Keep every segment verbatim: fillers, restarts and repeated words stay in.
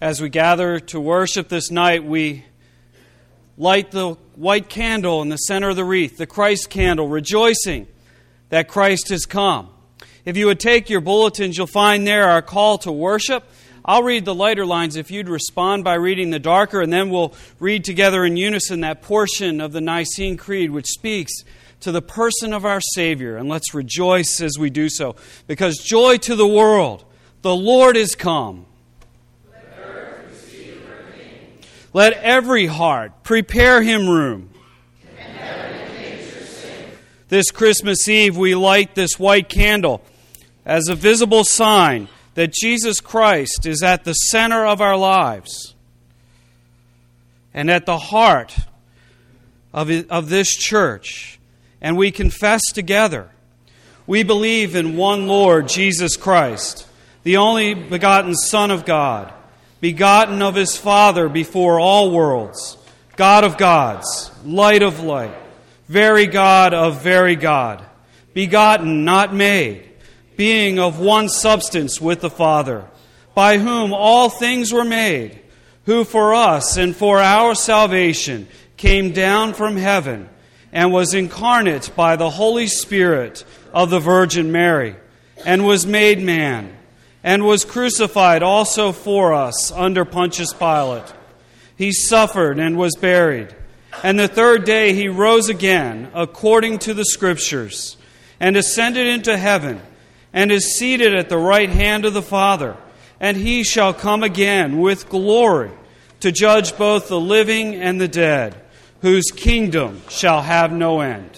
As we gather to worship this night, we light the white candle in the center of the wreath, the Christ candle, rejoicing that Christ has come. If you would take your bulletins, you'll find there our call to worship. I'll read the lighter lines if you'd respond by reading the darker, and then we'll read together in unison that portion of the Nicene Creed which speaks to the person of our Savior. And let's rejoice as we do so, because joy to the world, the Lord is come. Let every heart prepare Him room. And every nature sing. This Christmas Eve we light this white candle as a visible sign that Jesus Christ is at the center of our lives and at the heart of, of this church. And we confess together, we believe in one Lord, Jesus Christ, the only begotten Son of God, begotten of His Father before all worlds, God of gods, light of light, very God of very God, begotten, not made, being of one substance with the Father, by whom all things were made, who for us and for our salvation came down from heaven and was incarnate by the Holy Spirit of the Virgin Mary, and was made man, and was crucified also for us under Pontius Pilate. He suffered and was buried. And the third day He rose again, according to the Scriptures, and ascended into heaven, and is seated at the right hand of the Father. And He shall come again with glory to judge both the living and the dead, whose kingdom shall have no end.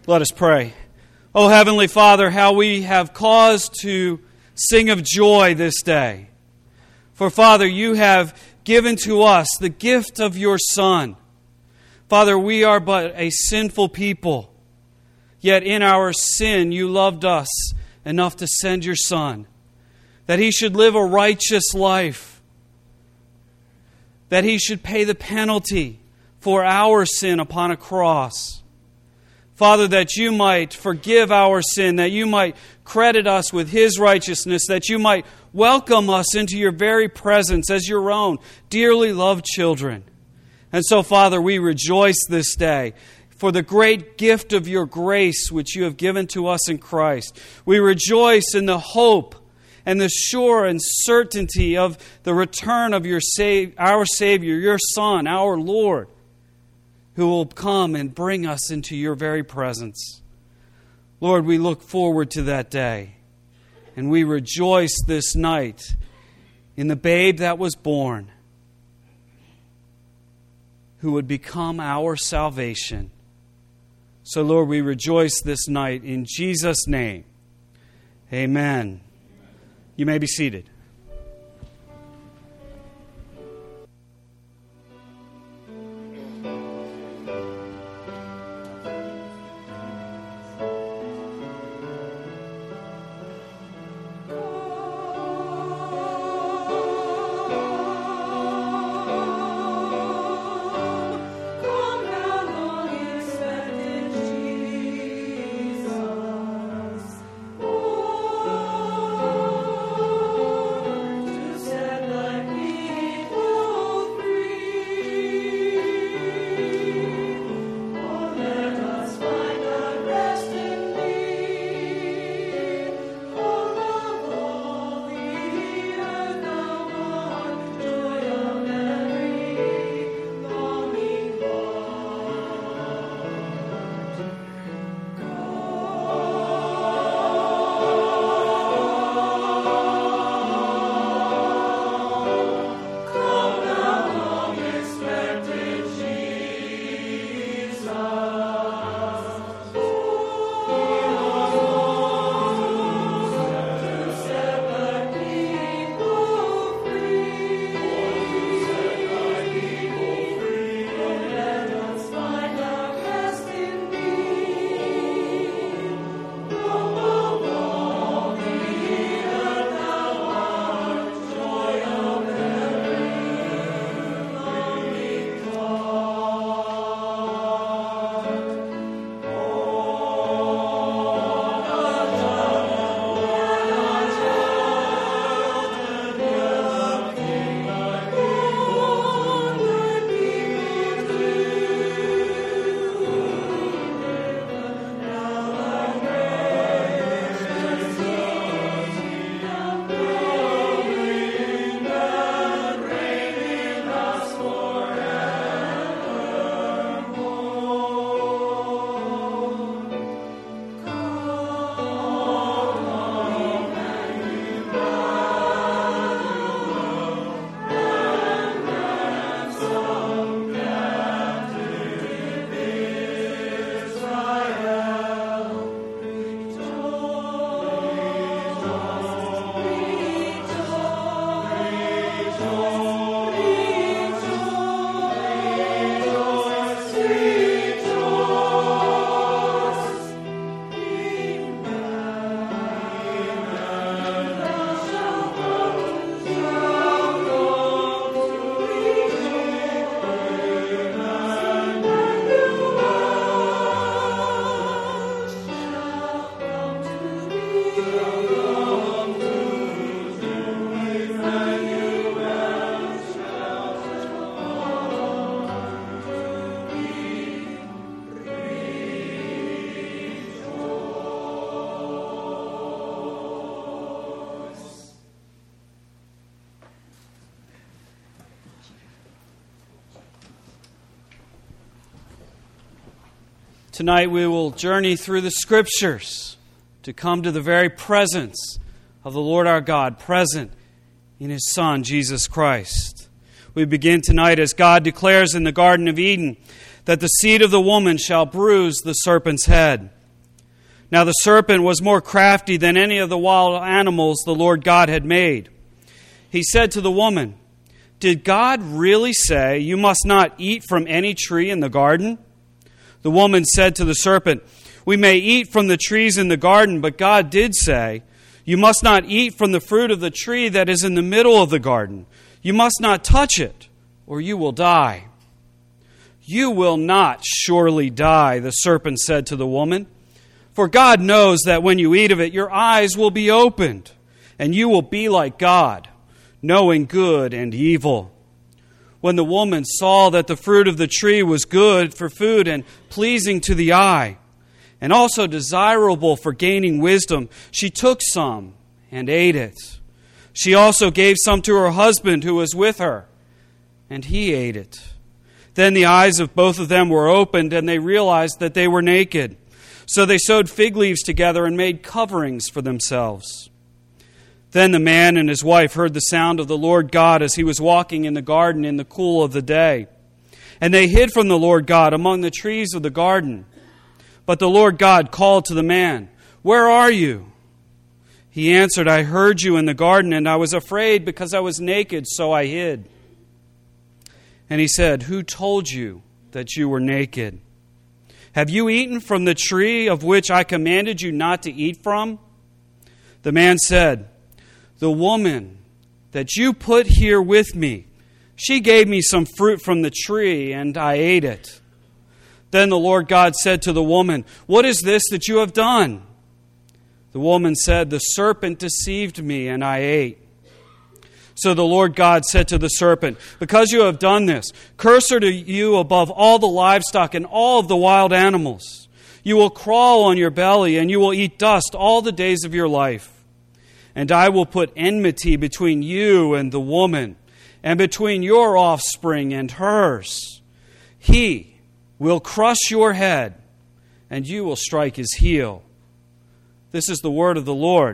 Let us pray. O Heavenly Father, how we have cause to sing of joy this day. For, Father, you have given to us the gift of your Son. Father, we are but a sinful people, yet in our sin you loved us enough to send your Son, that he should live a righteous life, that he should pay the penalty for our sin upon a cross. Father, that you might forgive our sin, that you might credit us with his righteousness, that you might welcome us into your very presence as your own dearly loved children. And so, Father, we rejoice this day for the great gift of your grace which you have given to us in Christ. We rejoice in the hope and the sure and certainty of the return of your Sa- our Savior, your Son, our Lord, who will come and bring us into your very presence. Lord, we look forward to that day, and we rejoice this night in the babe that was born, who would become our salvation. So, Lord, we rejoice this night in Jesus' name. Amen. You may be seated. Tonight we will journey through the Scriptures to come to the very presence of the Lord our God, present in His Son, Jesus Christ. We begin tonight as God declares in the Garden of Eden that the seed of the woman shall bruise the serpent's head. Now the serpent was more crafty than any of the wild animals the Lord God had made. He said to the woman, "Did God really say you must not eat from any tree in the garden?" The woman said to the serpent, "We may eat from the trees in the garden, but God did say, you must not eat from the fruit of the tree that is in the middle of the garden. You must not touch it, or you will die." "You will not surely die," the serpent said to the woman. "For God knows that when you eat of it, your eyes will be opened, and you will be like God, knowing good and evil." When the woman saw that the fruit of the tree was good for food and pleasing to the eye, and also desirable for gaining wisdom, she took some and ate it. She also gave some to her husband who was with her, and he ate it. Then the eyes of both of them were opened, and they realized that they were naked. So they sewed fig leaves together and made coverings for themselves. Then the man and his wife heard the sound of the Lord God as he was walking in the garden in the cool of the day. And they hid from the Lord God among the trees of the garden. But the Lord God called to the man, "Where are you?" He answered, "I heard you in the garden, and I was afraid because I was naked, so I hid." And he said, "Who told you that you were naked? Have you eaten from the tree of which I commanded you not to eat from?" The man said, "The woman that you put here with me, she gave me some fruit from the tree, and I ate it." Then the Lord God said to the woman, "What is this that you have done?" The woman said, "The serpent deceived me, and I ate." So the Lord God said to the serpent, "Because you have done this, cursed are you above all the livestock and all of the wild animals. You will crawl on your belly, and you will eat dust all the days of your life. And I will put enmity between you and the woman, and between your offspring and hers. He will crush your head, and you will strike his heel." This is the word of the Lord.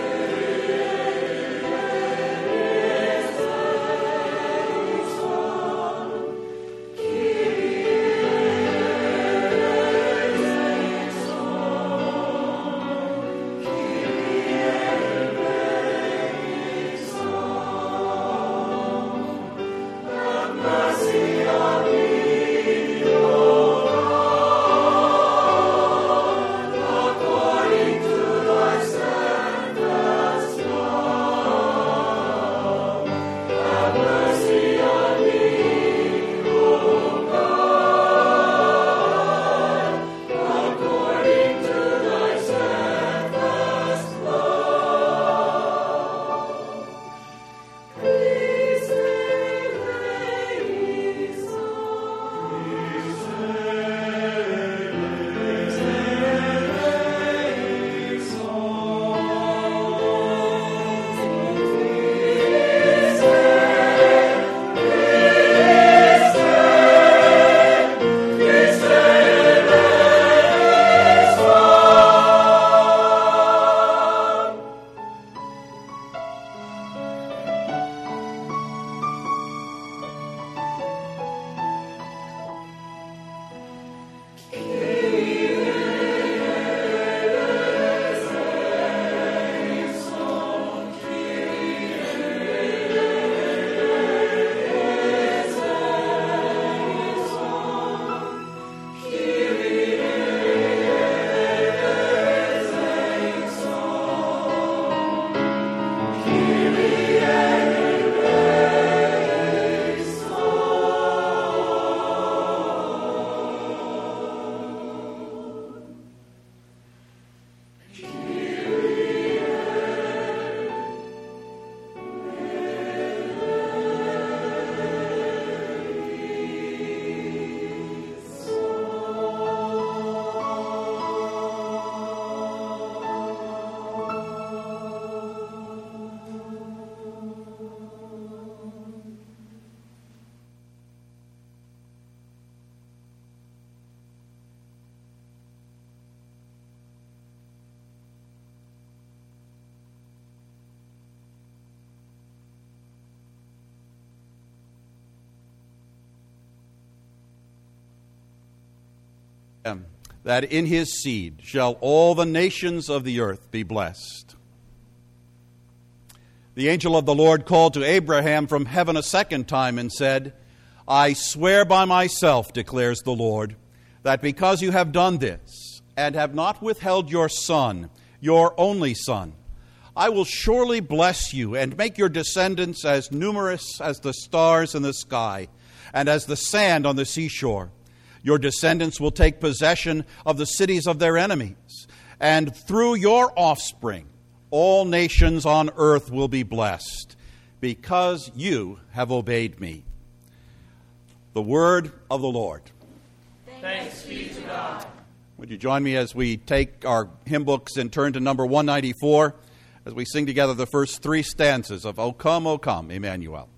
Kyrie that in his seed shall all the nations of the earth be blessed. The angel of the Lord called to Abraham from heaven a second time and said, I swear by myself, declares the Lord, that because you have done this and have not withheld your son, your only son, I will surely bless you and make your descendants as numerous as the stars in the sky and as the sand on the seashore. Your descendants will take possession of the cities of their enemies, and through your offspring all nations on earth will be blessed, because you have obeyed me. The word of the Lord. Thanks be to God. Would you join me as we take our hymn books and turn to number one ninety-four as we sing together the first three stanzas of O Come, O Come, Emmanuel.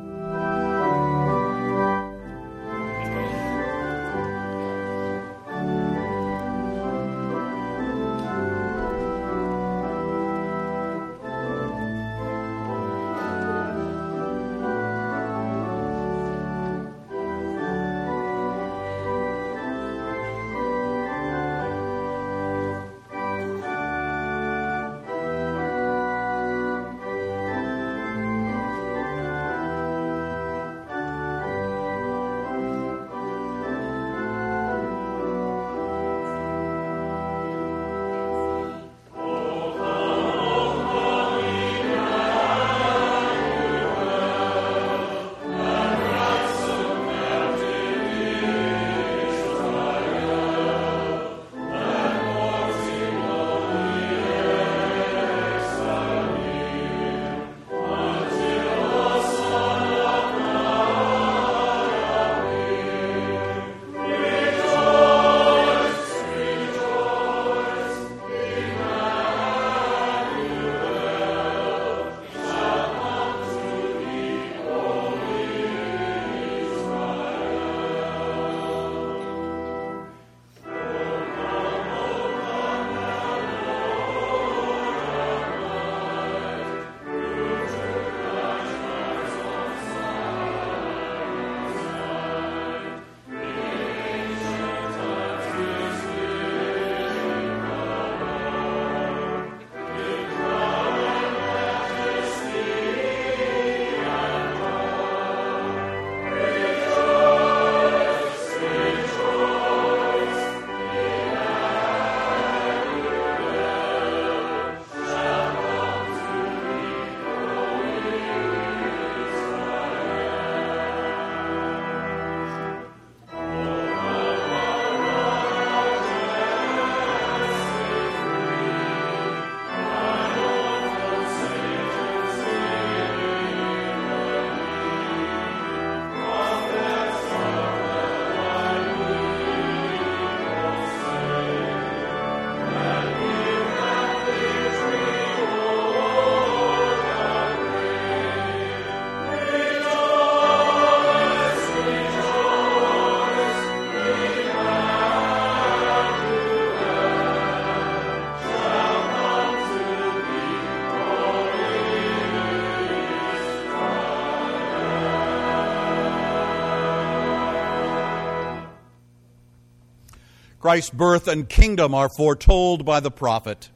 Christ's birth and kingdom are foretold by the prophet.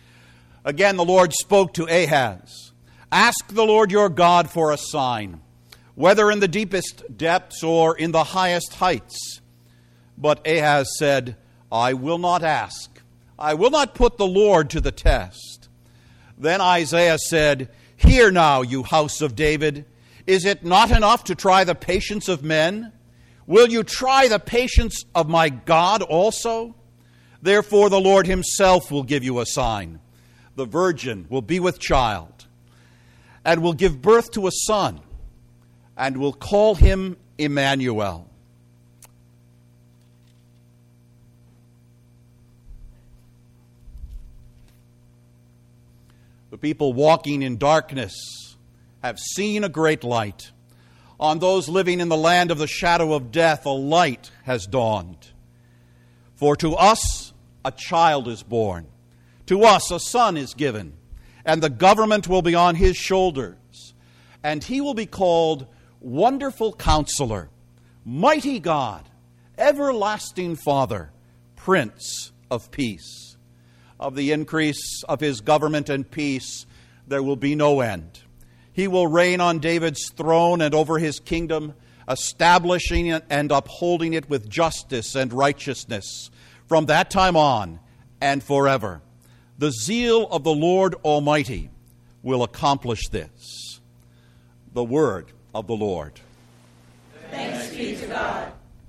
Again, the Lord spoke to Ahaz, "Ask the Lord your God for a sign, whether in the deepest depths or in the highest heights." But Ahaz said, "I will not ask. I will not put the Lord to the test." Then Isaiah said, "Hear now, you house of David. Is it not enough to try the patience of men? Will you try the patience of my God also? Therefore the Lord himself will give you a sign. The virgin will be with child and will give birth to a son and will call him Emmanuel." The people walking in darkness have seen a great light. On those living in the land of the shadow of death, a light has dawned. For to us a child is born, to us a son is given, and the government will be on his shoulders. And he will be called Wonderful Counselor, Mighty God, Everlasting Father, Prince of Peace. Of the increase of his government and peace there will be no end. He will reign on David's throne and over his kingdom, establishing it and upholding it with justice and righteousness from that time on and forever. The zeal of the Lord Almighty will accomplish this. The word of the Lord. Thanks be to God.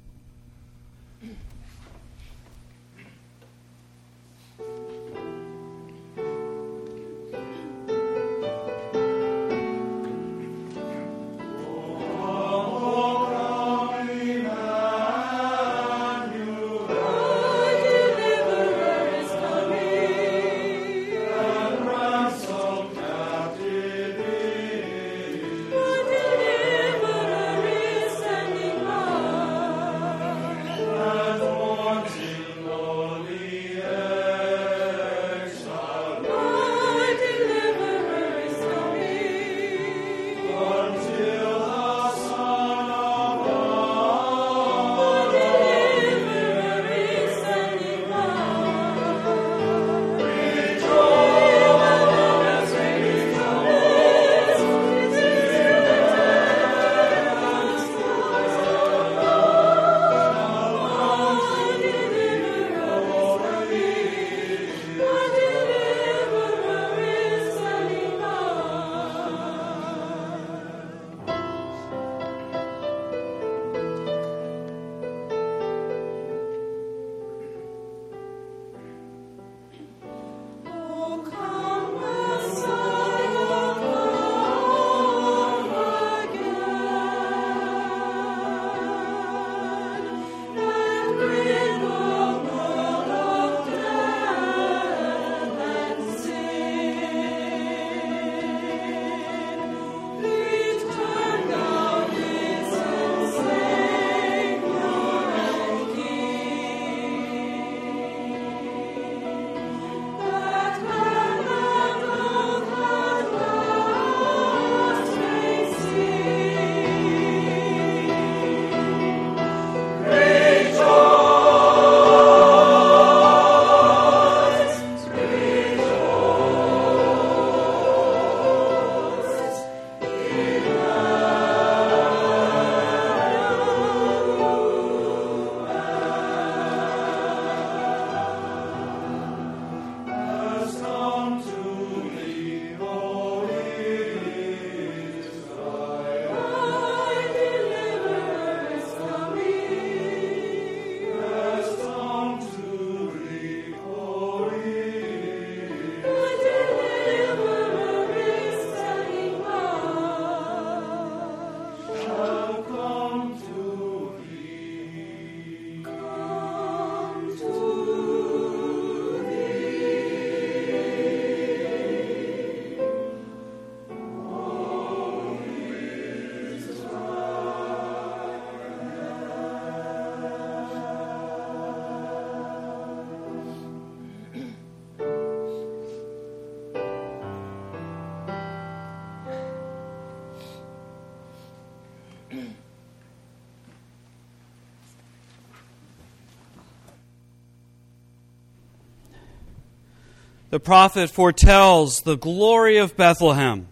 The prophet foretells the glory of Bethlehem.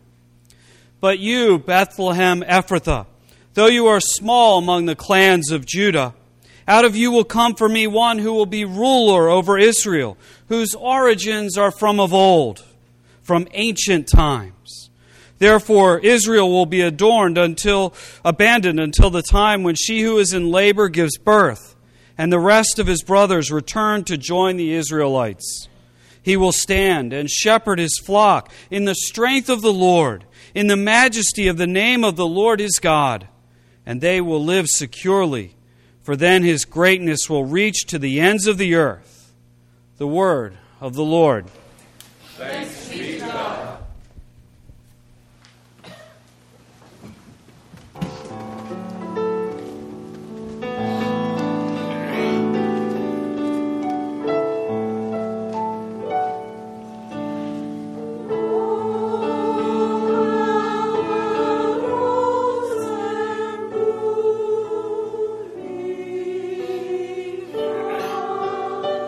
But you, Bethlehem Ephrathah, though you are small among the clans of Judah, out of you will come for me one who will be ruler over Israel, whose origins are from of old, from ancient times. Therefore Israel will be adorned until abandoned until the time when she who is in labor gives birth, and the rest of his brothers return to join the Israelites. He will stand and shepherd his flock in the strength of the Lord, in the majesty of the name of the Lord his God, and they will live securely, for then his greatness will reach to the ends of the earth. The word of the Lord. Thanks be to God. Thank you.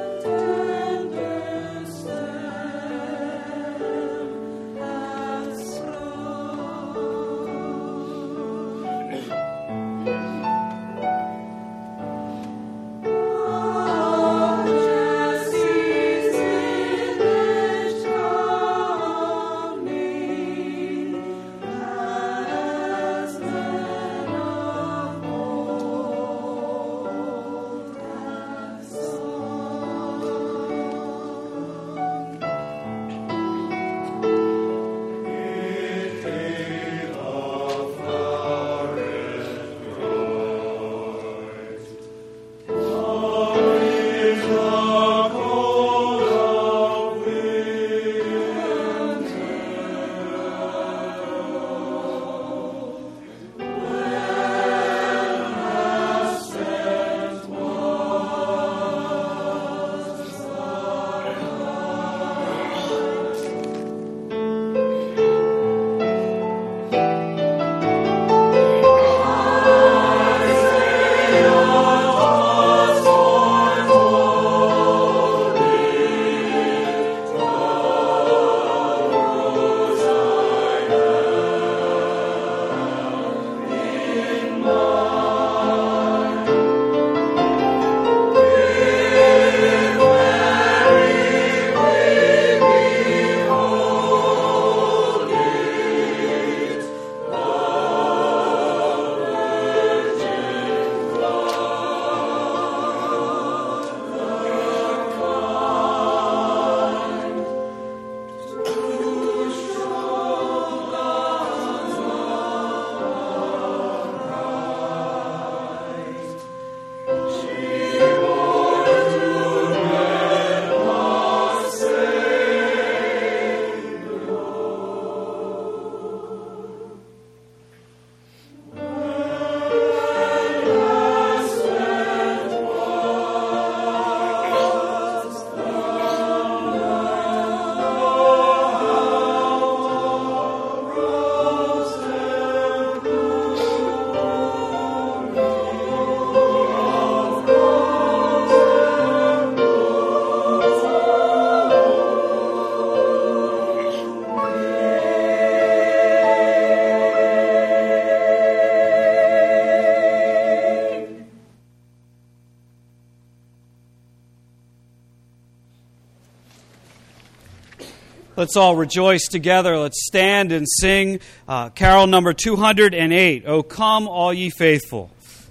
Let's all rejoice together. Let's stand and sing uh, carol number two hundred eight, O Come All Ye Faithful.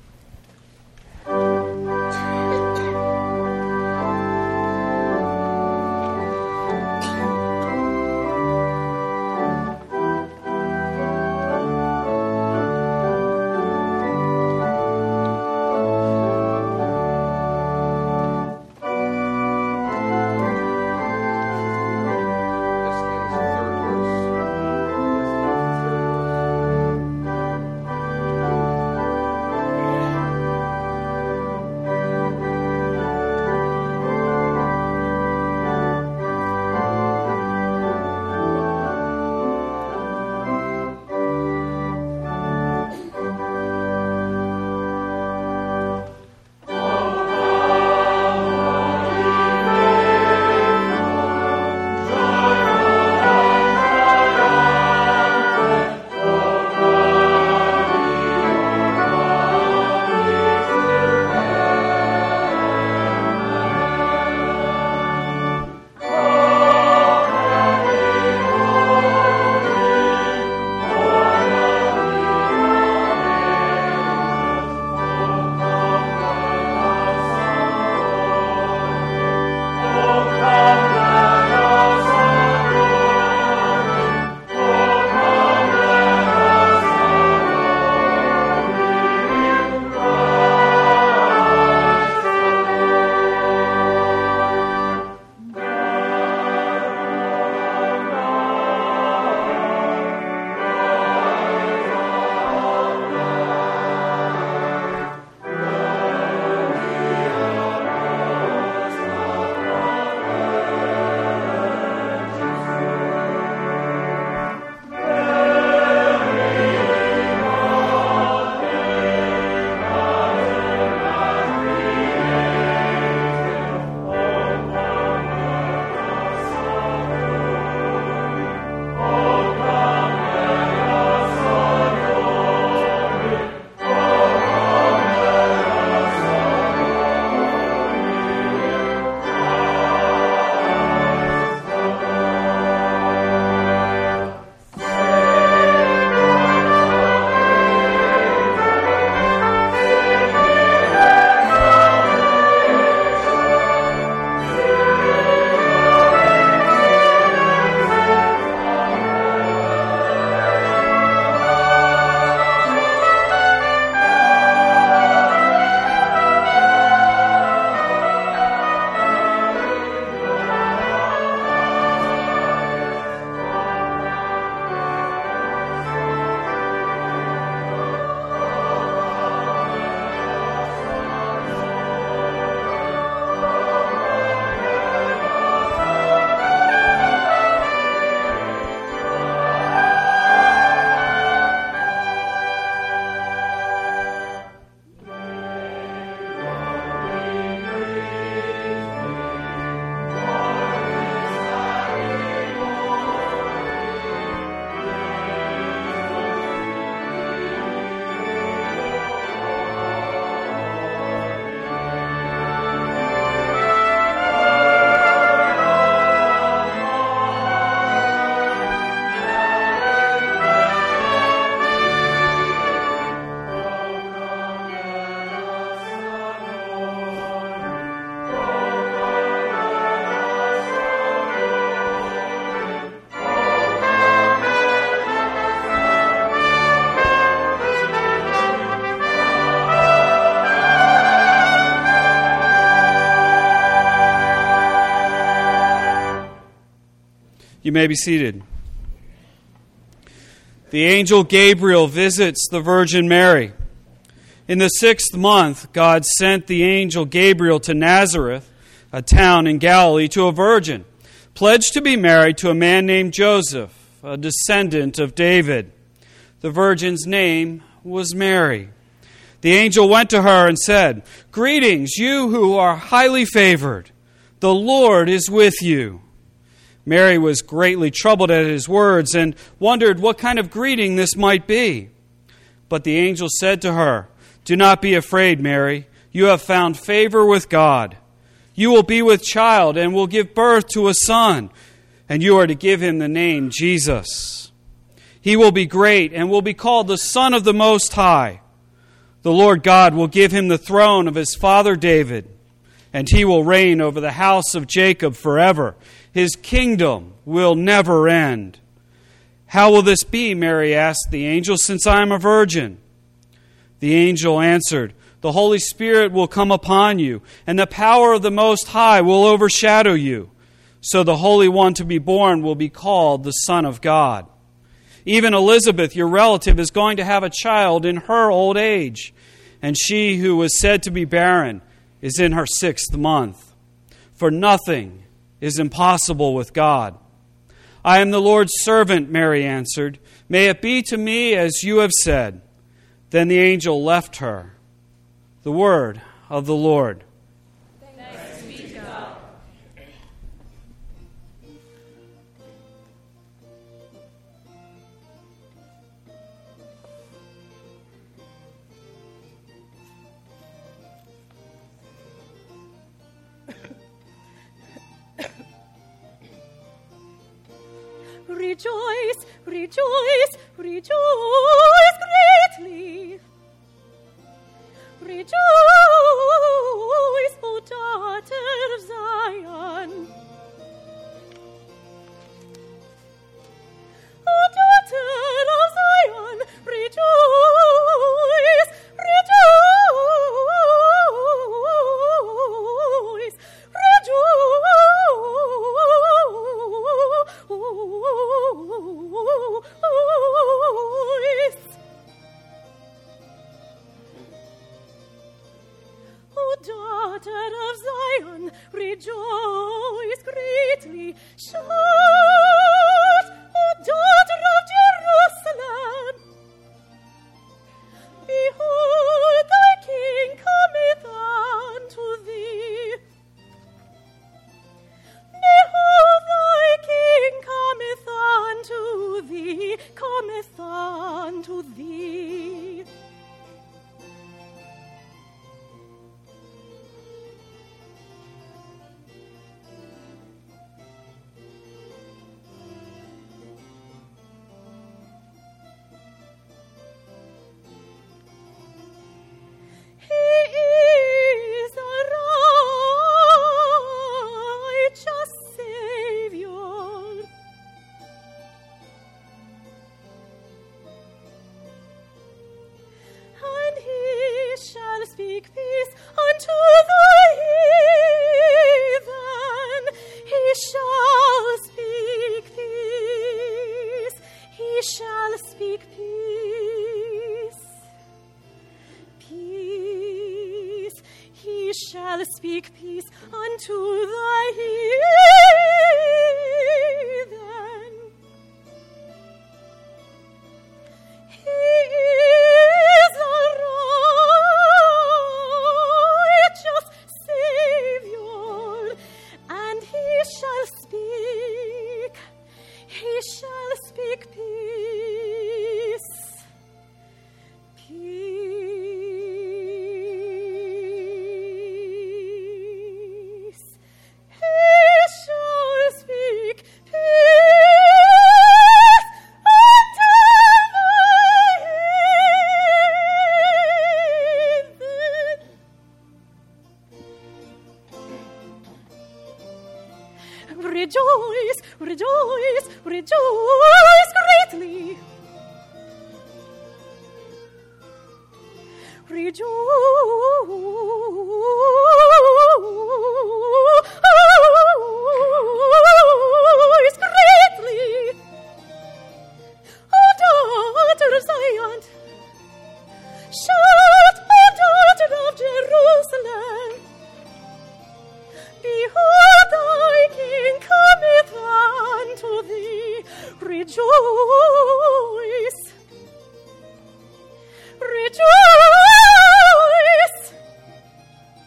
You may be seated. The angel Gabriel visits the Virgin Mary. In the sixth month, God sent the angel Gabriel to Nazareth, a town in Galilee, to a virgin, pledged to be married to a man named Joseph, a descendant of David. The virgin's name was Mary. The angel went to her and said, "Greetings, you who are highly favored. The Lord is with you." Mary was greatly troubled at his words and wondered what kind of greeting this might be. But the angel said to her, "Do not be afraid, Mary. You have found favor with God. You will be with child and will give birth to a son. and you are to give him the name Jesus. He will be great and will be called the Son of the Most High. The Lord God will give him the throne of his father David, and he will reign over the house of Jacob forever. His kingdom will never end. How will this be, Mary asked the angel, since I am a virgin? The angel answered, the Holy Spirit will come upon you, and the power of the Most High will overshadow you. So the Holy One to be born will be called the Son of God. Even Elizabeth, your relative, is going to have a child in her old age, and she who was said to be barren is in her sixth month. For nothing is impossible with God. I am the Lord's servant, Mary answered. May it be to me as you have said. Then the angel left her. The word of the Lord. Thanks be to God. Rejoice, rejoice, rejoice greatly. Rejoice, O daughter of Zion. O daughter of Zion, rejoice, rejoice, rejoice. O daughter of Zion, rejoice greatly. Shout, O daughter of Jerusalem. Behold, thy King cometh unto thee. Behold, thy King cometh unto thee, cometh unto thee. He is a righteous Savior. And he shall speak peace unto the heathen. He shall speak peace. He shall speak peace. Peace. He shall speak peace unto the heathen. He is a righteous Savior, and he shall speak, he shall speak peace. Peace. He shall speak peace unto the heathen. Rejoice, rejoice, rejoice greatly. Rejoice greatly. O daughter of Zion, shout, O daughter of Jerusalem. Behold, thy King cometh unto thee. Rejoice. Rejoice.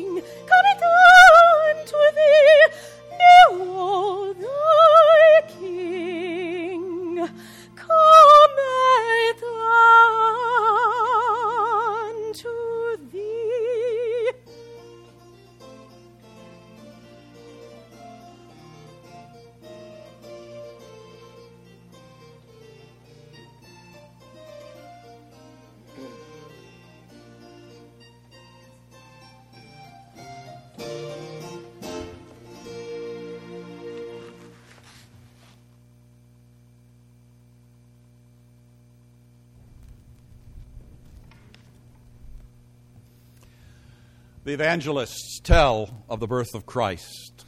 King cometh unto thee. Behold, thy King cometh unto thee. The evangelists tell of the birth of Christ.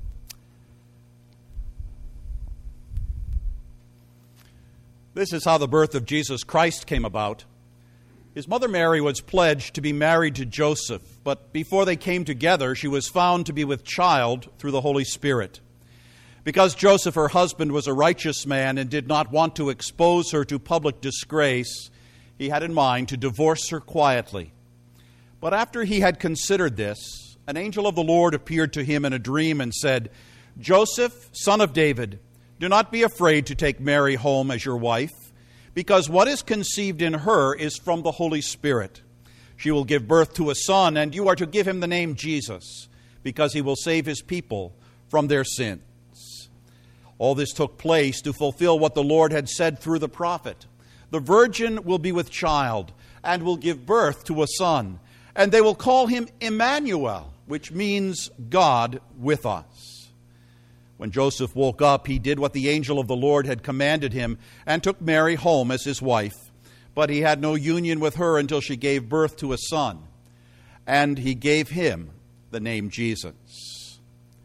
This is how the birth of Jesus Christ came about. His mother Mary was pledged to be married to Joseph, but before they came together, she was found to be with child through the Holy Spirit. Because Joseph, her husband, was a righteous man and did not want to expose her to public disgrace, he had in mind to divorce her quietly. But after he had considered this, an angel of the Lord appeared to him in a dream and said, Joseph, son of David, do not be afraid to take Mary home as your wife, because what is conceived in her is from the Holy Spirit. She will give birth to a son, and you are to give him the name Jesus, because he will save his people from their sins. All this took place to fulfill what the Lord had said through the prophet. The virgin will be with child and will give birth to a son, and they will call him Emmanuel, which means God with us. When Joseph woke up, he did what the angel of the Lord had commanded him and took Mary home as his wife. But he had no union with her until she gave birth to a son, and he gave him the name Jesus.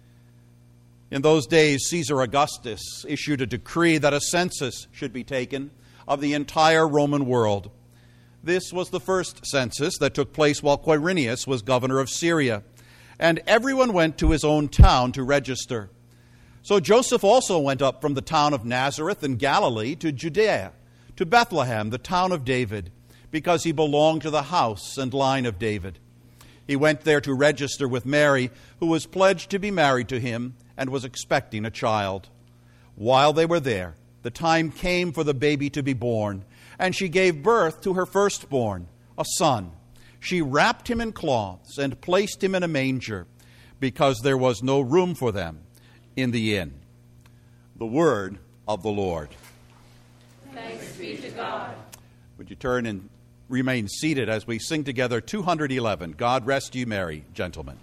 In those days, Caesar Augustus issued a decree that a census should be taken of the entire Roman world. This was the first census that took place while Quirinius was governor of Syria, and everyone went to his own town to register. So Joseph also went up from the town of Nazareth in Galilee to Judea, to Bethlehem, the town of David, because he belonged to the house and line of David. He went there to register with Mary, who was pledged to be married to him and was expecting a child. While they were there, the time came for the baby to be born, and she gave birth to her firstborn, a son. She wrapped him in cloths and placed him in a manger, because there was no room for them in the inn. The word of the Lord. Thanks be to God. Would you turn and remain seated as we sing together two hundred eleven, God Rest You Merry, Gentlemen.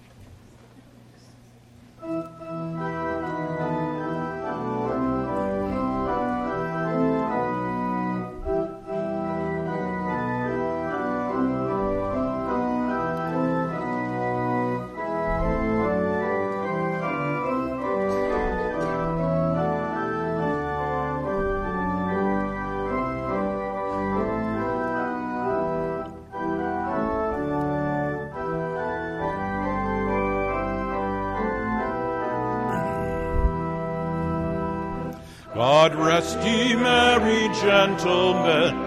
God rest ye merry gentlemen.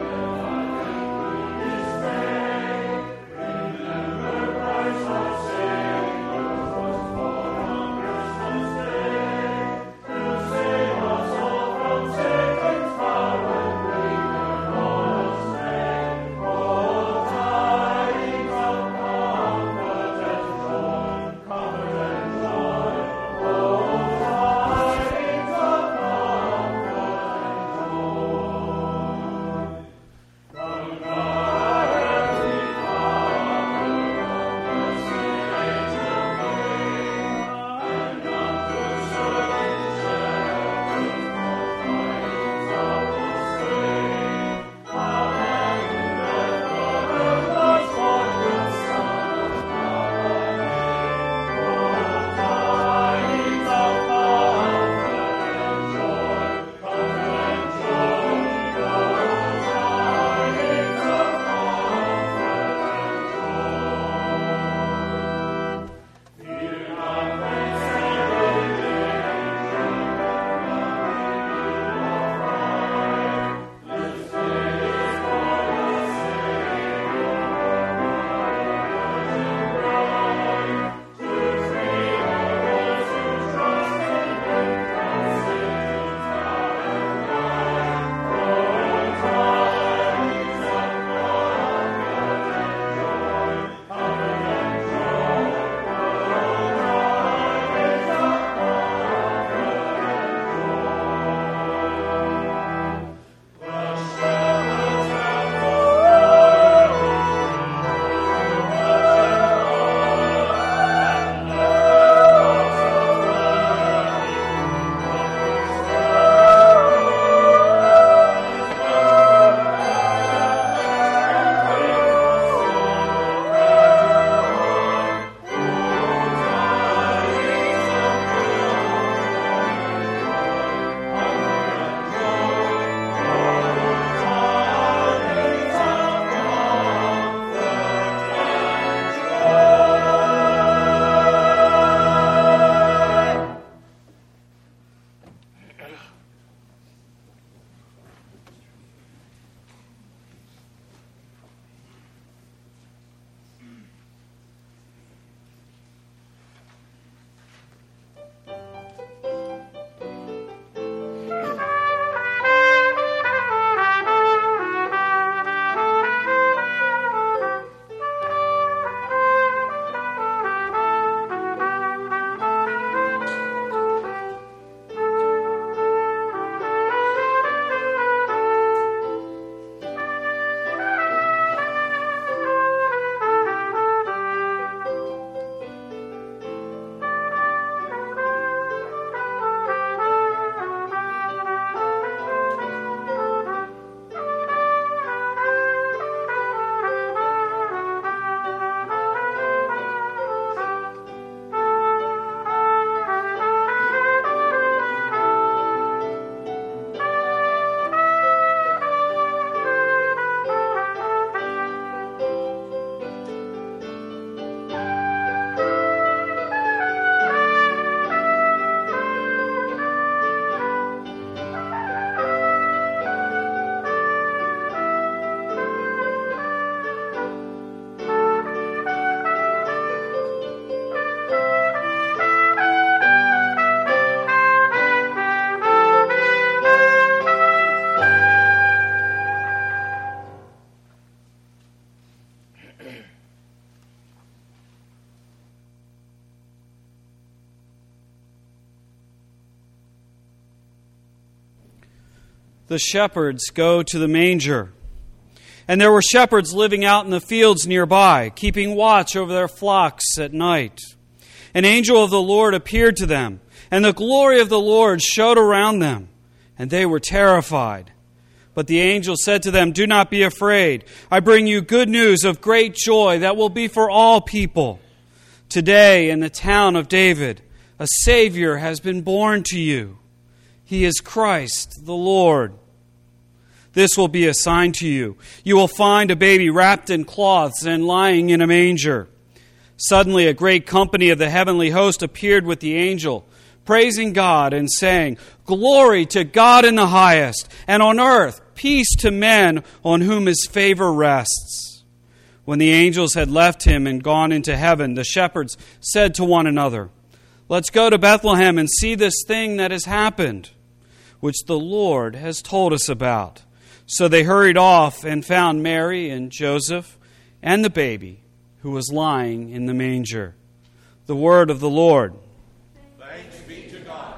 the shepherds go to the manger. And there were shepherds living out in the fields nearby, keeping watch over their flocks at night. An angel of the Lord appeared to them, and the glory of the Lord showed around them, and they were terrified. But the angel said to them, "Do not be afraid. I bring you good news of great joy that will be for all people. Today in the town of David, a Savior has been born to you. He is Christ the Lord. This will be a sign to you. You will find a baby wrapped in cloths and lying in a manger." Suddenly a great company of the heavenly host appeared with the angel, praising God and saying, "Glory to God in the highest, and on earth peace to men on whom his favor rests." When the angels had left him and gone into heaven, the shepherds said to one another, "Let's go to Bethlehem and see this thing that has happened, which the Lord has told us about." So they hurried off and found Mary and Joseph and the baby who was lying in the manger. The word of the Lord. Thanks be to God.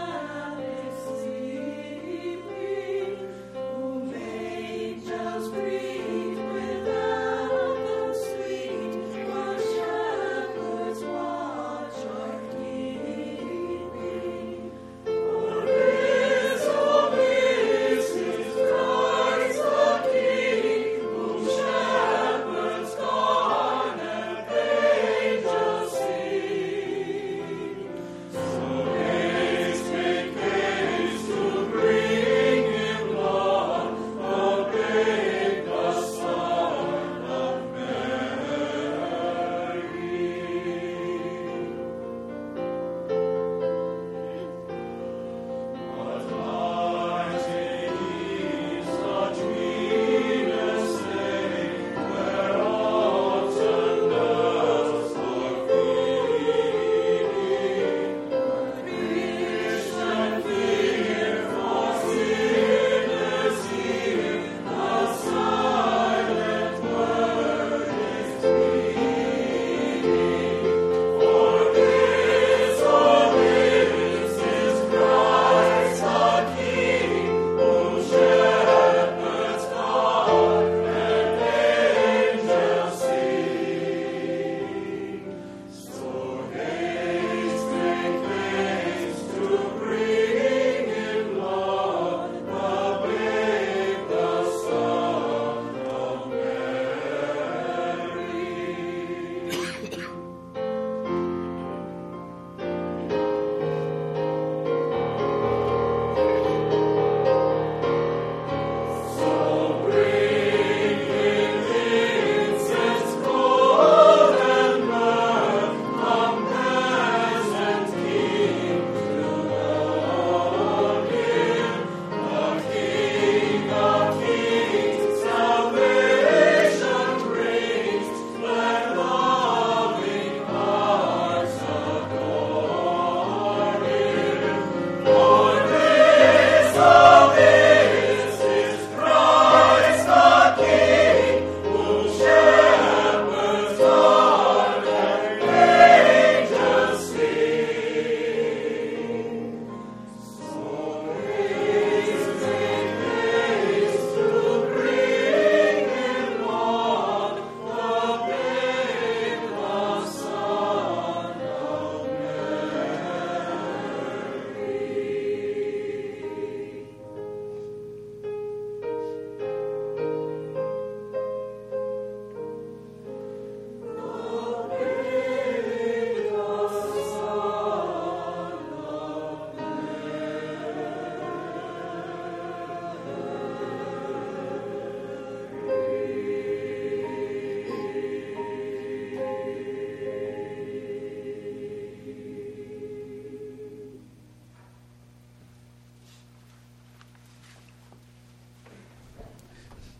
Just breathe.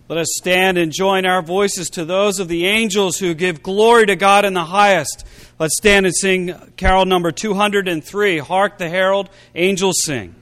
Let us stand and join our voices to those of the angels who give glory to God in the highest. Let's stand and sing carol number two hundred three, Hark the Herald, Angels Sing.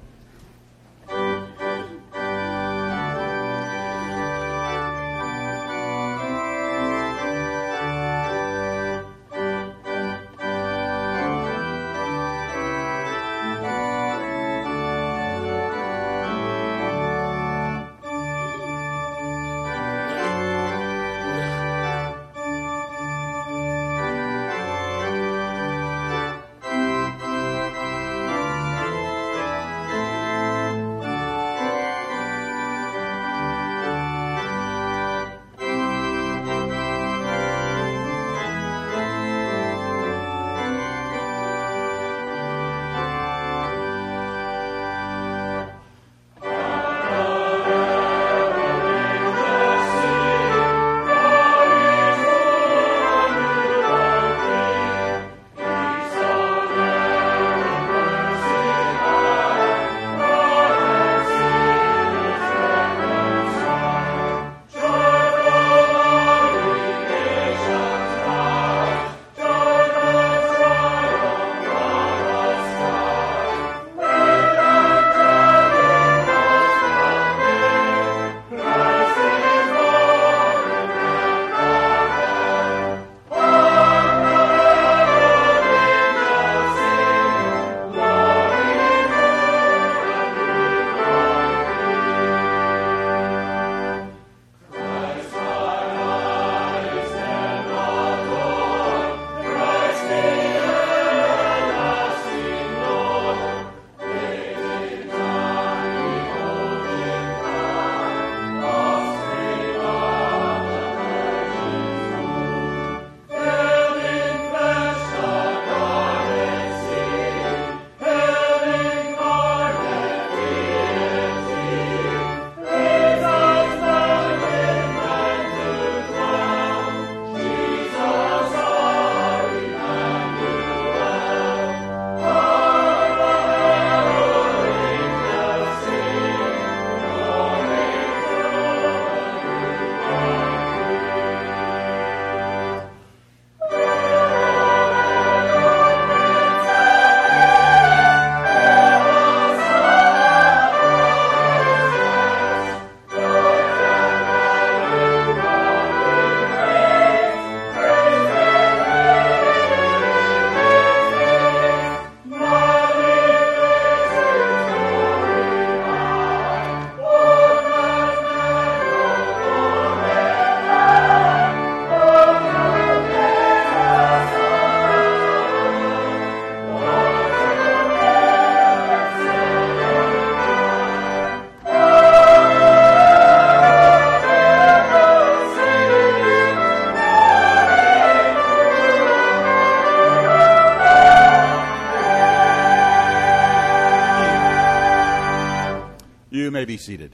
Be seated.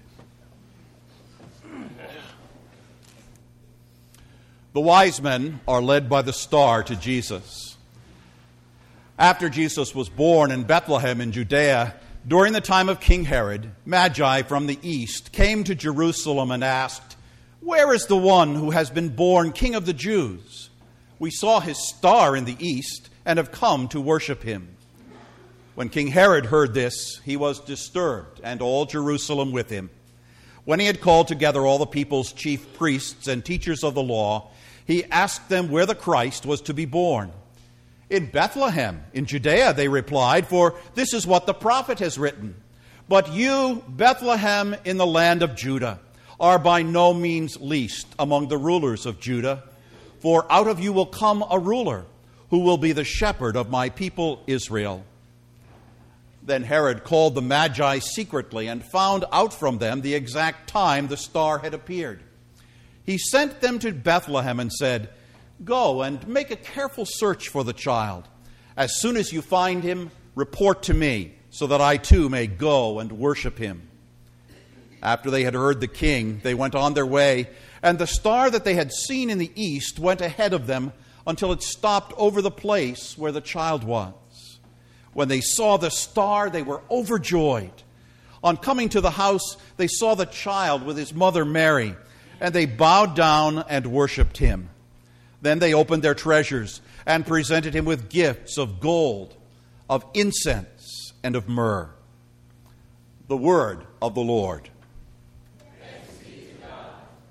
The wise men are led by the star to Jesus. After Jesus was born in Bethlehem in Judea, during the time of King Herod, Magi from the east came to Jerusalem and asked, "Where is the one who has been born King of the Jews? We saw his star in the east and have come to worship him." When King Herod heard this, he was disturbed, and all Jerusalem with him. When he had called together all the people's chief priests and teachers of the law, he asked them where the Christ was to be born. "In Bethlehem, in Judea," they replied, "for this is what the prophet has written. But you, Bethlehem, in the land of Judah, are by no means least among the rulers of Judah, for out of you will come a ruler who will be the shepherd of my people Israel." Then Herod called the Magi secretly and found out from them the exact time the star had appeared. He sent them to Bethlehem and said, "Go and make a careful search for the child. As soon as you find him, report to me, so that I too may go and worship him." After they had heard the king, they went on their way, and the star that they had seen in the east went ahead of them until it stopped over the place where the child was. When they saw the star, they were overjoyed. On coming to the house, they saw the child with his mother Mary, and they bowed down and worshipped him. Then they opened their treasures and presented him with gifts of gold, of incense, and of myrrh. The word of the Lord. Thanks be to God.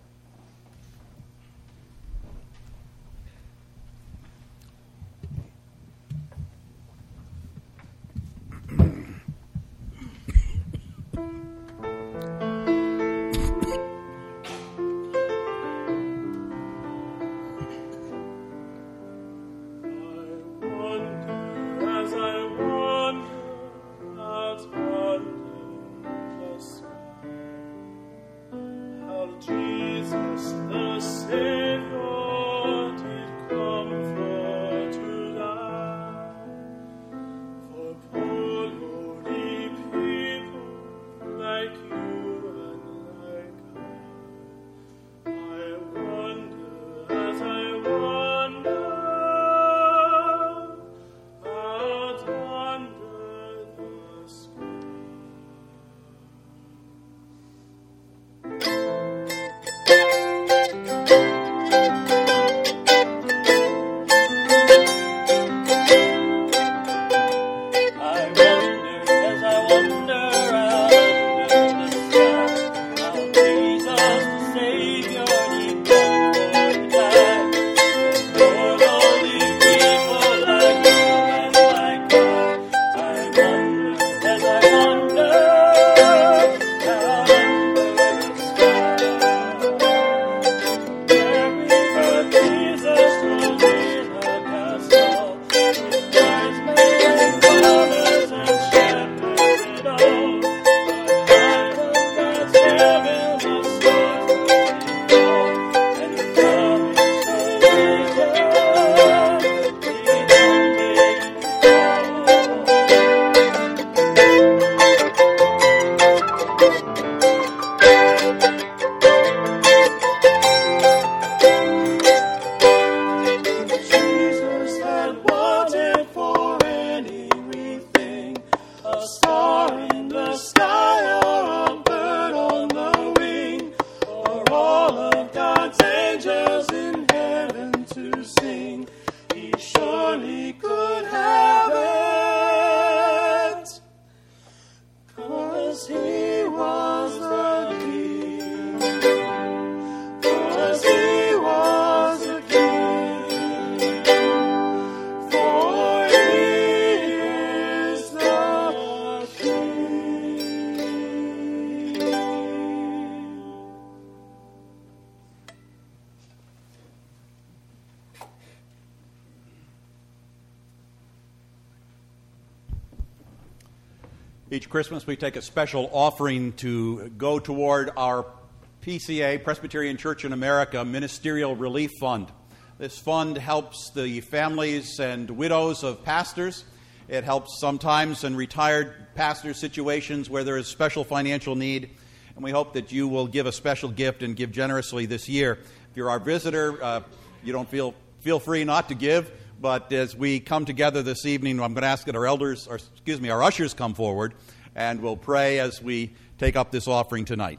Each Christmas we take a special offering to go toward our P C A, Presbyterian Church in America, Ministerial Relief Fund. This fund helps the families and widows of pastors. It helps sometimes in retired pastor situations where there is special financial need. And we hope that you will give a special gift and give generously this year. If you're our visitor, uh, you don't feel feel free not to give. But as we come together this evening, I'm going to ask that our elders, or excuse me, our ushers come forward, and we'll pray as we take up this offering tonight.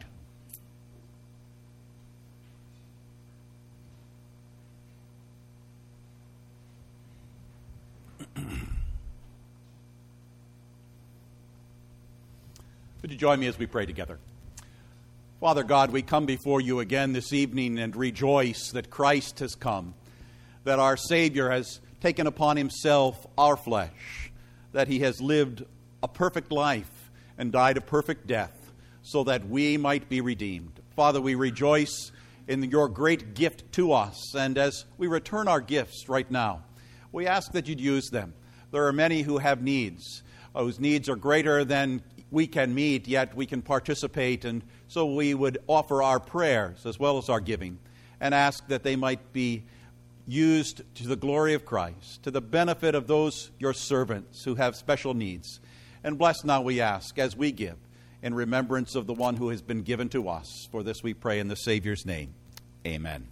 Would you join me as we pray together? Father God, we come before you again this evening and rejoice that Christ has come, that our Savior has taken upon himself our flesh, that he has lived a perfect life and died a perfect death so that we might be redeemed. Father, we rejoice in your great gift to us, and as we return our gifts right now, we ask that you'd use them. There are many who have needs, whose needs are greater than we can meet, yet we can participate, and so we would offer our prayers as well as our giving and ask that they might be used to the glory of Christ, to the benefit of those your servants who have special needs. And bless now, we ask, as we give, in remembrance of the one who has been given to us. For this we pray in the Savior's name. Amen.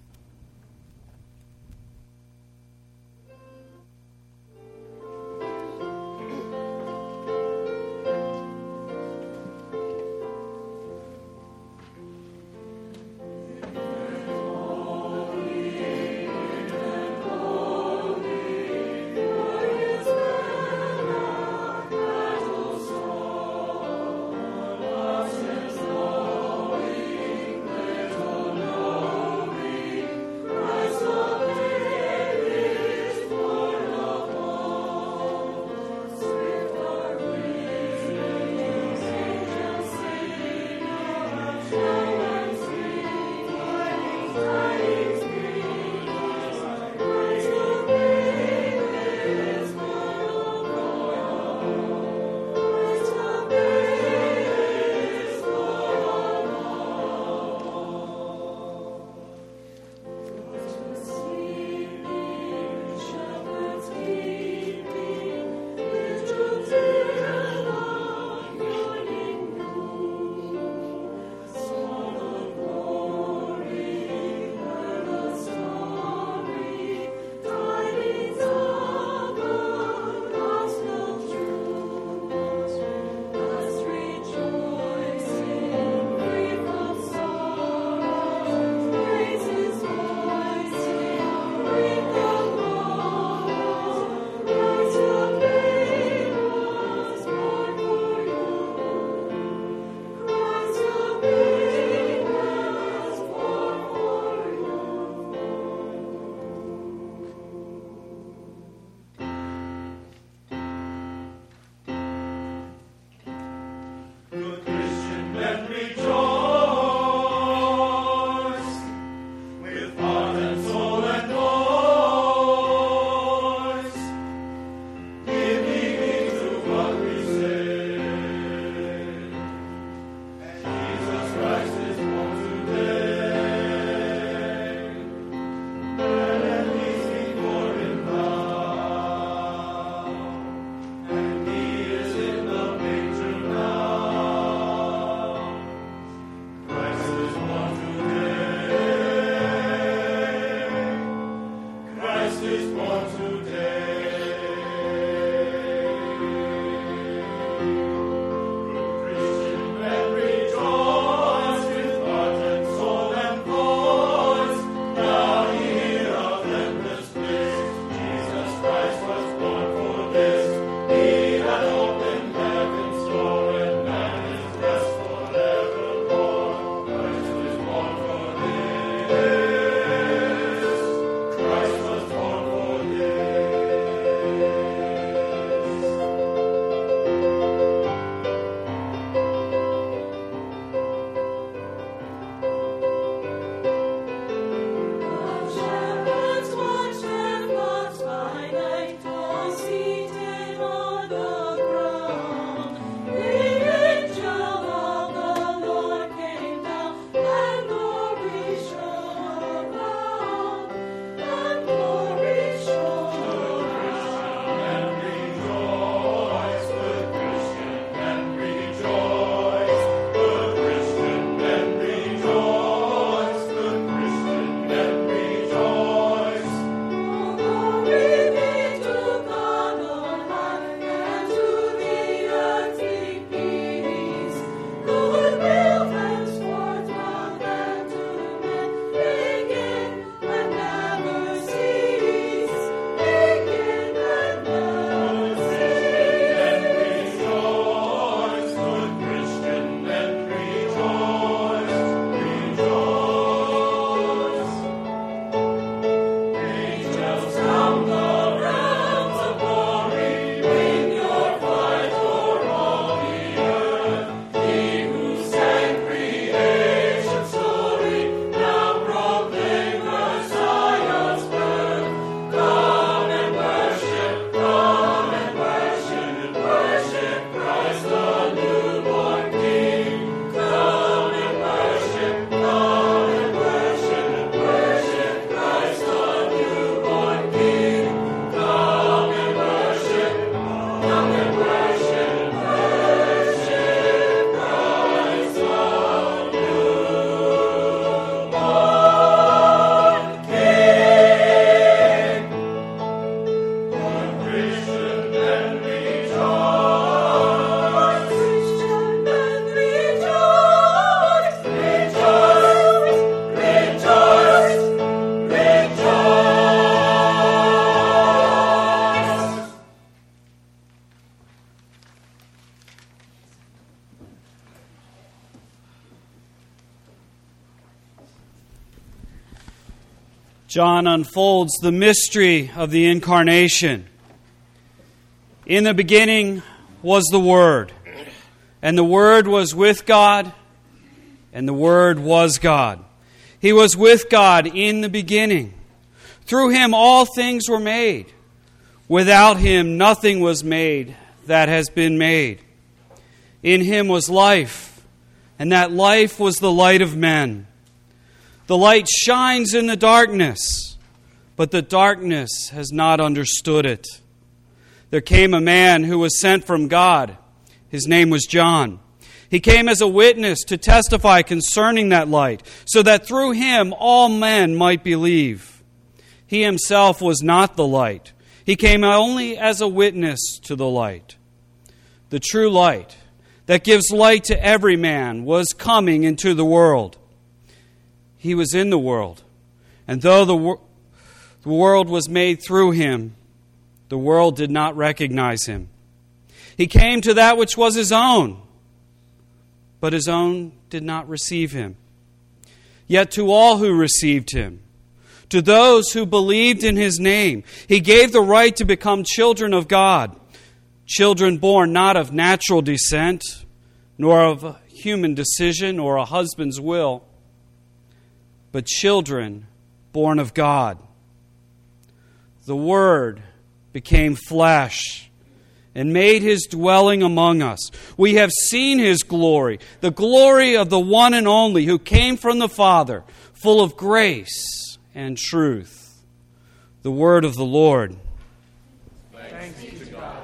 John unfolds the mystery of the Incarnation. In the beginning was the Word, and the Word was with God, and the Word was God. He was with God in the beginning. Through Him all things were made. Without Him nothing was made that has been made. In Him was life, and that life was the light of men. The light shines in the darkness, but the darkness has not understood it. There came a man who was sent from God. His name was John. He came as a witness to testify concerning that light, so that through him all men might believe. He himself was not the light. He came only as a witness to the light. The true light that gives light to every man was coming into the world. He was in the world, and though the, wor- the world was made through him, the world did not recognize him. He came to that which was his own, but his own did not receive him. Yet to all who received him, to those who believed in his name, he gave the right to become children of God, children born not of natural descent, nor of a human decision or a husband's will, but children born of God. The Word became flesh and made His dwelling among us. We have seen His glory, the glory of the one and only who came from the Father, full of grace and truth. The word of the Lord. Thanks be to God.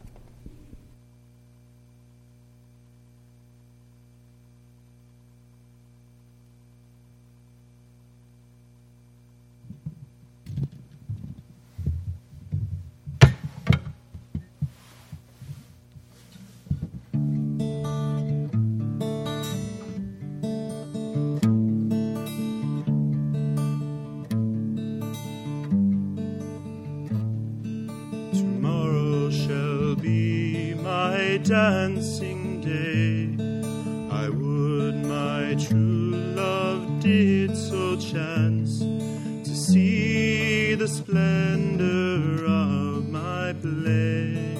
Dancing day, I would my true love did so chance to see the splendor of my play,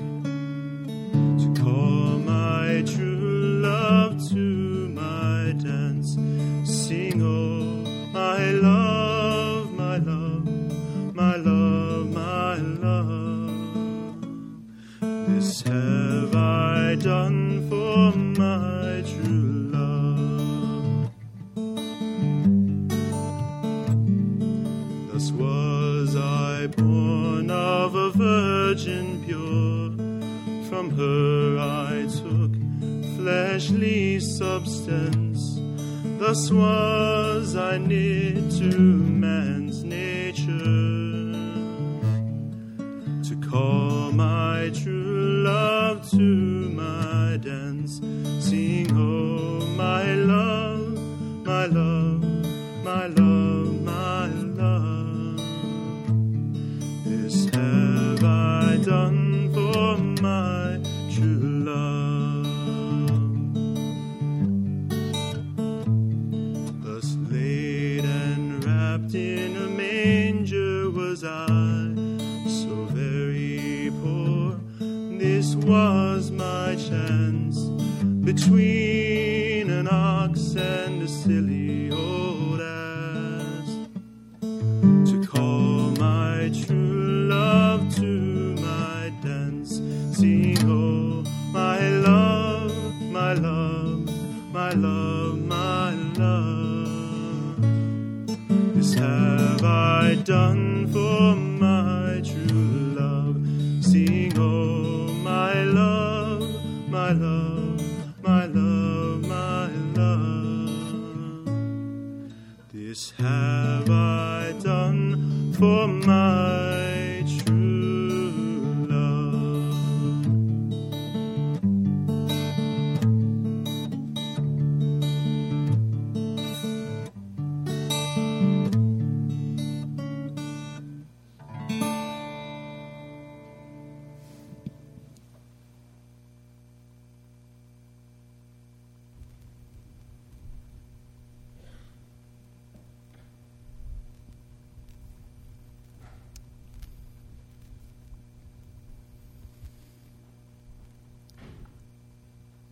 to call my true love to my dance, sing, oh, my love, my love, my love, my love. This have I done for my true love. Thus was I born of a virgin pure. From her I took fleshly substance. Thus was I knit to man's nature, to call my true love to my dance, sing, oh, my love, my love, my love, my love. This have I done for my true love. Thus laid and wrapped in a manger was I, so very poor. This was my chance, between an ox and a silly old ass, to call my true love to my dance, sing, oh, my love, my love, my love, my love. This have I done for my true love, sing, oh, my love, my love, my love, my love. This have I done for my true love.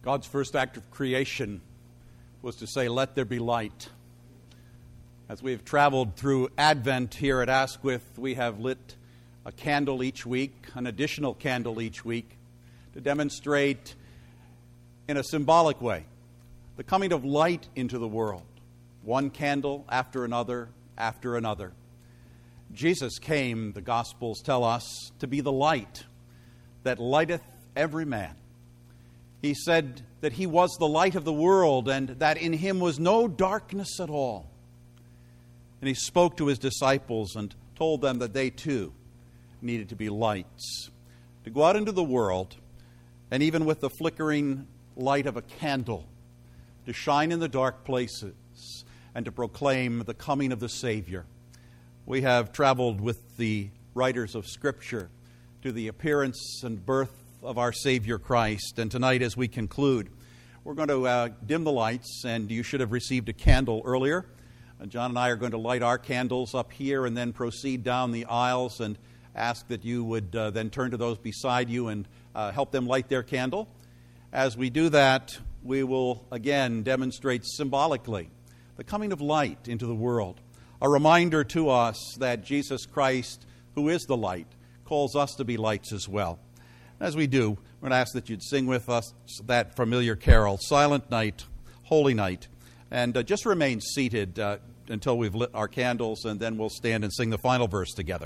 God's first act of creation was to say, "Let there be light." As we have traveled through Advent here at Asquith, we have lit a candle each week, an additional candle each week, to demonstrate in a symbolic way the coming of light into the world, one candle after another after another. Jesus came, the Gospels tell us, to be the light that lighteth every man. He said that he was the light of the world and that in him was no darkness at all. And he spoke to his disciples and told them that they too needed to be lights, to go out into the world, and even with the flickering light of a candle, to shine in the dark places and to proclaim the coming of the Savior. We have traveled with the writers of Scripture to the appearance and birth of our Savior Christ. And tonight, as we conclude, we're going to uh, dim the lights, and you should have received a candle earlier. And John and I are going to light our candles up here and then proceed down the aisles and ask that you would uh, then turn to those beside you and uh, help them light their candle. As we do that, we will again demonstrate symbolically the coming of light into the world, a reminder to us that Jesus Christ, who is the light, calls us to be lights as well. As we do, we're going to ask that you'd sing with us that familiar carol, Silent Night, Holy Night, and uh, just remain seated uh, until we've lit our candles, and then we'll stand and sing the final verse together.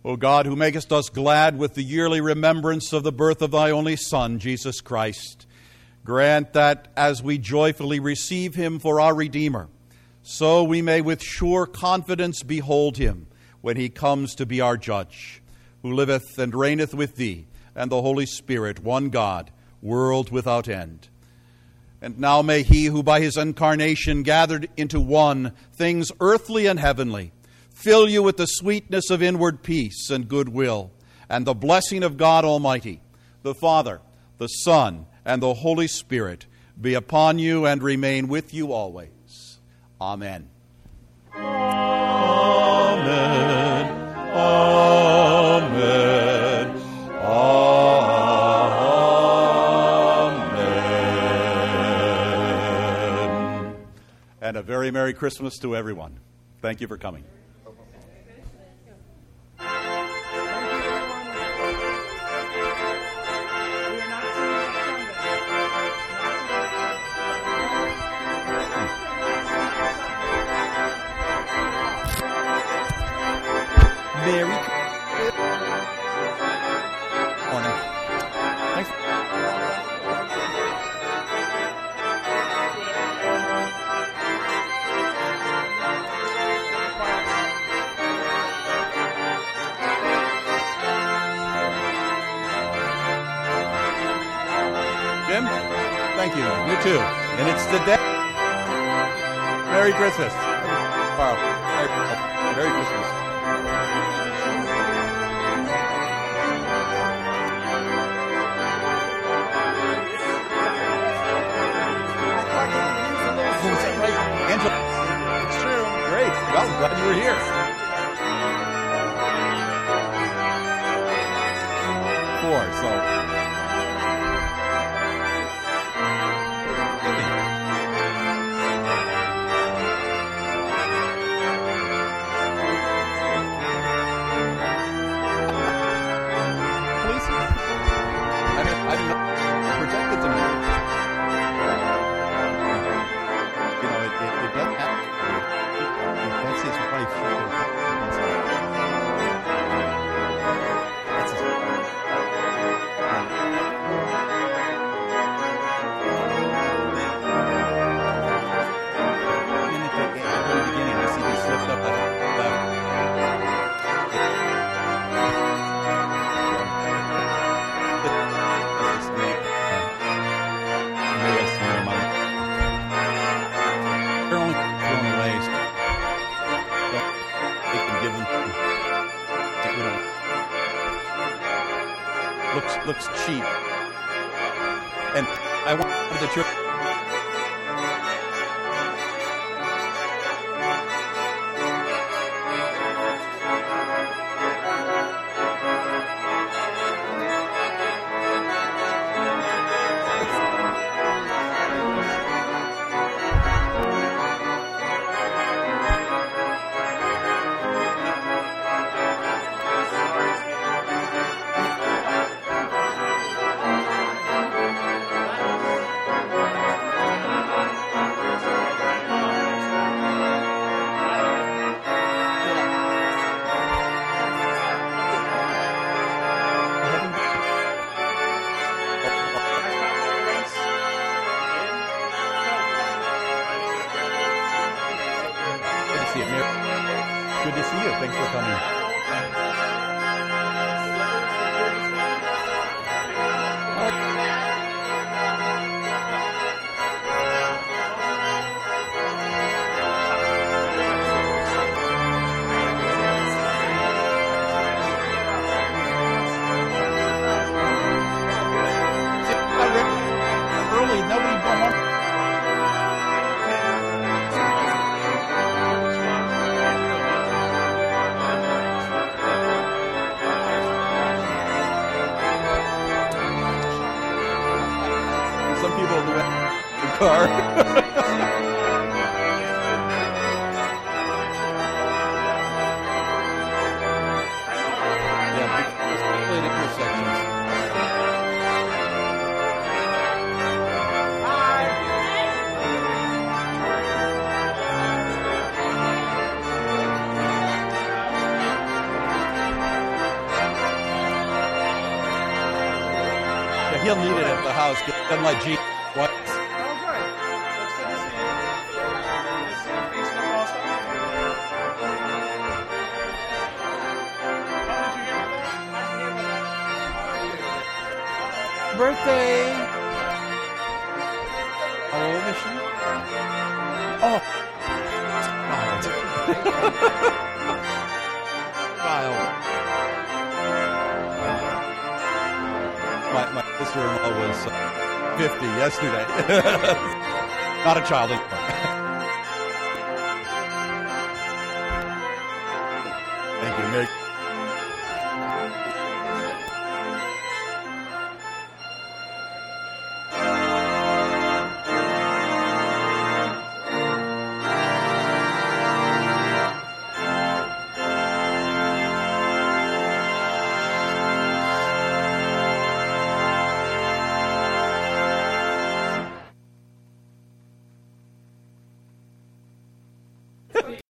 O God, who makest us glad with the yearly remembrance of the birth of thy only Son, Jesus Christ, grant that as we joyfully receive him for our Redeemer, so we may with sure confidence behold him when he comes to be our judge, who liveth and reigneth with thee and the Holy Spirit, one God, world without end. And now may he who by his incarnation gathered into one things earthly and heavenly fill you with the sweetness of inward peace and goodwill, and the blessing of God Almighty, the Father, the Son, and the Holy Spirit be upon you and remain with you always. Amen. Amen. Amen. Amen. And a very Merry Christmas to everyone. Thank you for coming. Merry morning. Thanks. Jim, thank you. You too. And it's the day. Merry Christmas. Carl, Merry Christmas. Angela. It's true. Great. Well, I'm glad you were here. Four, so. Please? I didn't, I didn't know. Projected to me. You know, it, it, it does happen. Betsy is probably freaking out. That's his. In the very beginning, I see he slipped up that left. This is me. Maybe I see him on. They're only thrown away. So they can give them. You know, looks looks cheap. And I want the church. Good to see you, Mary. Good to see you. Thanks for coming. Early, nobody don't want. Some people do that in the car. Yeah, just play the first sections. he'll need it at the house. Doesn't like G. What? Oh, good. That's good to see you. Good to see you. Facebook also. How did you hear about that? I didn't hear about that. Birthday. How old is she? Oh. Child. My, my sister-in-law was uh, fifty yesterday. Not a child anymore. Thank you, Nick.